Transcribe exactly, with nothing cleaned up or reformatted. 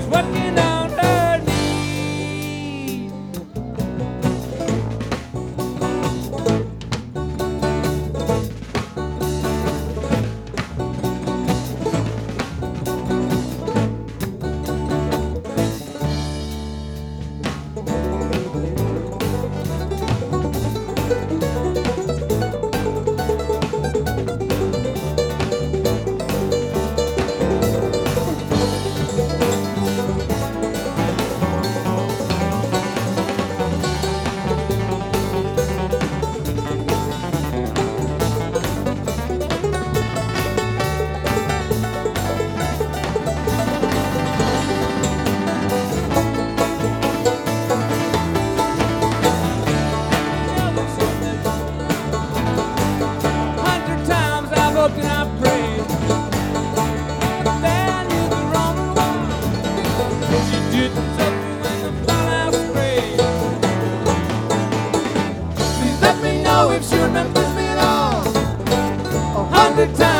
working on her knee. Hundred times I've hoped and I've prayed that I knew the wrong one. She didn't tell me when the fallout sprayed. Please let me know if she remembers me at all. A hundred times